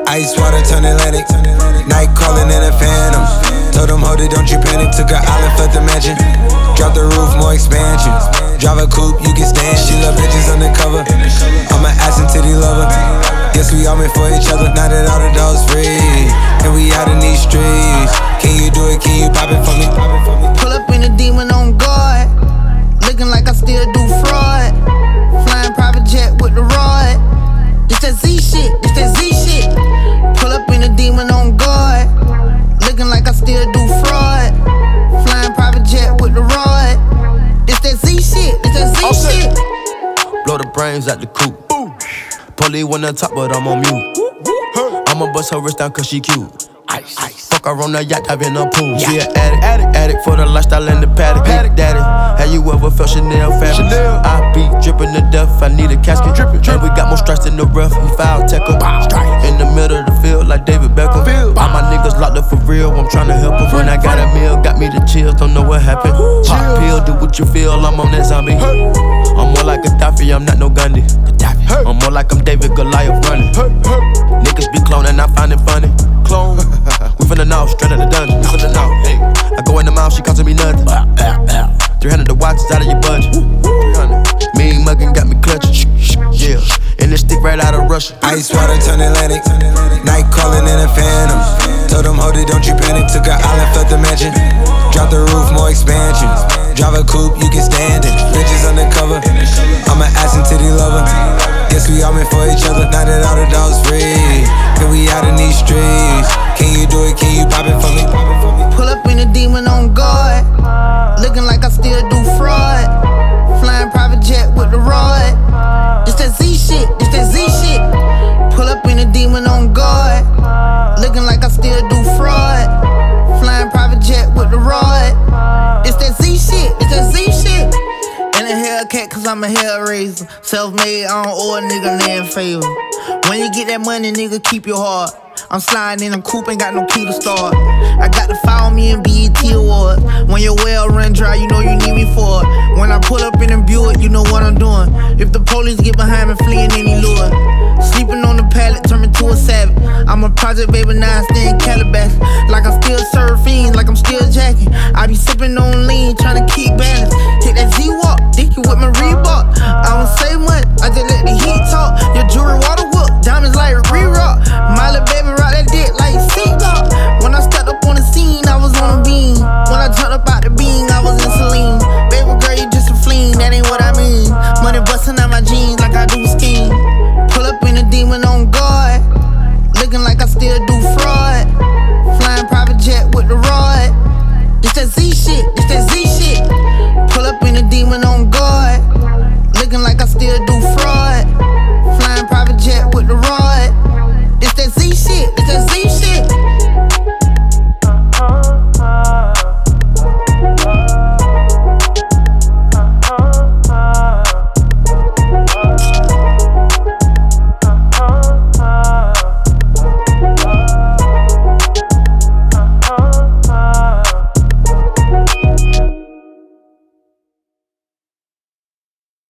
Ice water turn Atlantic. Night calling in a phantom. Told them, hold it, don't you panic. Took her island, fled the mansion. Drop the roof, more expansion. Drive a coupe, you can stand. She love bitches undercover. I'm an ass and titty lover. Guess we all meant for each other. Now that all the dogs free, and we out in these streets. Can you do it? Can you pop it for me? Pull up in a demon on guard. Looking like I still do fraud. Flying private jet with the rod. It's that Z shit, it's that Z shit. Pull up in a demon on guard. Looking like I still do fraud. Flying private jet with the rod. It's that Z shit, it's that Z shit. Blow the brains out the coop. Pully one on top, but I'm on mute. I'ma bust her wrist down cause she cute. Ice. Fuck her on the yacht, I've been a pool. She an addict for the lifestyle and the paddock. Big daddy, have you ever felt Chanel fabric? I be dripping to death, I need a casket. And we got more strikes in the rough, we foul tech em. In the middle of the field like David Beckham. All my niggas locked up for real, I'm tryna help them. When I got a meal, got me the chills, don't know what happened. Pop pill, do what you feel, I'm on that zombie. I'm more like Gaddafi, I'm not no Gandhi. I'm more like I'm David Goliath running. Niggas be cloning, I find it funny. Clone, we finna know, straight out the dungeon. We finna know, hey. I go in the mouth, she costing me nothing. 300 the watch is out of your budget. 300. Mean muggin' got me clutching. Yeah, and this stick right out of Russia. Ice water turn Atlantic. Night calling in a phantom. Told them, hold it, don't you panic. Took her island, fled the mansion. Drop the roof, more expansion. Drive a coupe, you can stand it. Bitches undercover. I'm an ass and titty lover. Guess we all meant for each other. Now that all the dogs free, and we out in these streets. Can you do it? Can you pop it for me? Pull up in a demon on guard. Looking like I still do fraud. Flying private jet with the rod. It's that Z shit, it's that Z shit. Pull up in a demon on guard. Looking like I still do fraud. Flying private jet with the rod. It's that Z shit, it's that Z shit. In a Hellcat cause I'm a hellraiser. Self-made, I don't owe a nigga land favor. When you get that money, nigga, keep your heart. I'm sliding in a coupe, ain't got no key to start. I got to follow me in BET Awards. When your well run dry, you know you need me for it. When I pull up in a Buick, you know what I'm doing. If the police get behind me, fleeing any lure. Sleeping on the pallet, turn me to a savage. I'm a project baby, now I stay in Calabasas. Like I still serve fiends, like I'm still jacking. I be sipping on lean, trying to keep balance.